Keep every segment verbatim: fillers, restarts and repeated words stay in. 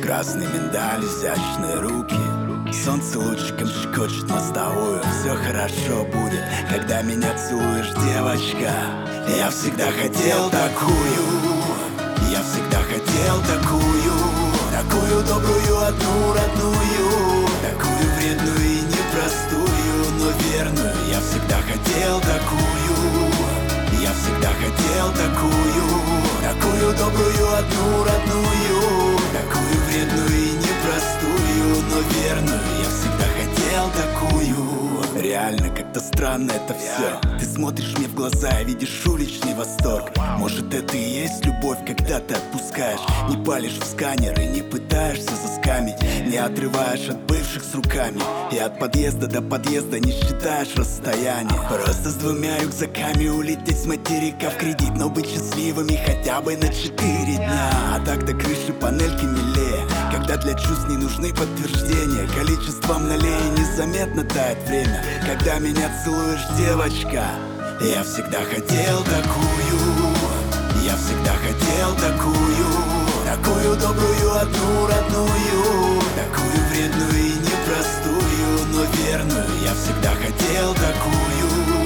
Красный миндаль, изящные руки. Солнце лучиком щекочет мостовую. Все хорошо будет, когда меня целуешь, девочка. Я всегда хотел такую. Я всегда хотел такую. Такую добрую, одну родную. Такую вредную и непростую, но верную. Я всегда хотел такую. Я всегда хотел такую. Такую добрую, одну родную. Такую вредную и непростую, но верную. Я всегда хотел такую. Реально, как-то странно это все. Ты смотришь мне в глаза и видишь уличный восторг. Может, это и есть любовь, когда ты отпускаешь. Не палишь в сканер и не пытаешься заскамить. Не отрываешь от бывших с руками. И от подъезда до подъезда не считаешь расстояние. Просто с двумя рюкзаками улететь с материка в кредит. Но быть счастливыми хотя бы на четыре дня. А так-то крыши, панельки милее. Когда для чувств не нужны подтверждения. Количество мналее незаметно тает время. Когда меня целуешь, девочка. Я всегда хотел такую. Я всегда хотел такую. Такую добрую, одну родную. Такую вредную и непростую, но верную. Я всегда хотел такую.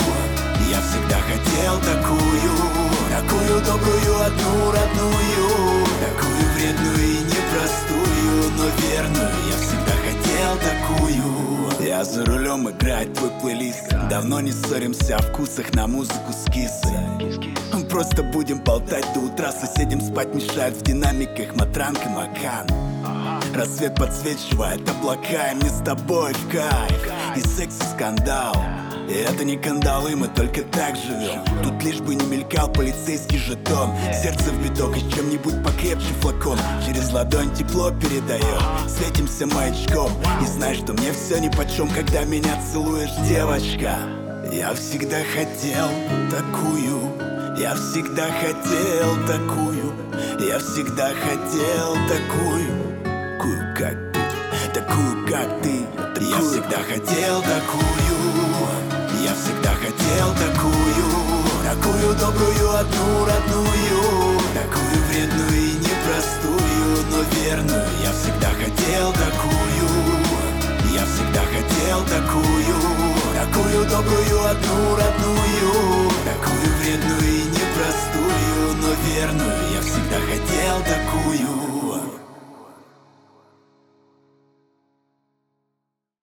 Я всегда хотел такую. Такую добрую, одну родную. Такую вредную и непростую, но верную. Я всегда хотел такую. Я за рулем, играет твой плейлист. Давно не ссоримся о вкусах, на музыку с кисой. Просто будем болтать до утра. Соседям спать мешает в динамиках Матранг и Макан. Рассвет подсвечивает облака, и мне с тобой в кайф. И секс, и скандал. И это не кандалы, мы только так живем. Тут лишь бы не мелькал полицейский жетон. Сердце в биток и чем-нибудь покрепче флакон. Через ладонь тепло передаем. Светимся маячком. И знай, что мне все нипочем, когда меня целуешь, девочка. Я всегда хотел такую. Я всегда хотел такую. Я всегда хотел такую. Такую, как ты. Такую, как ты. Я всегда хотел такую. Я всегда хотел такую. Такую добрую, одну родную. Такую вредную и непростую, но верную. Я всегда хотел такую. Я всегда хотел такую. Такую добрую, одну родную. Такую вредную и непростую, но верную. Я всегда хотел такую.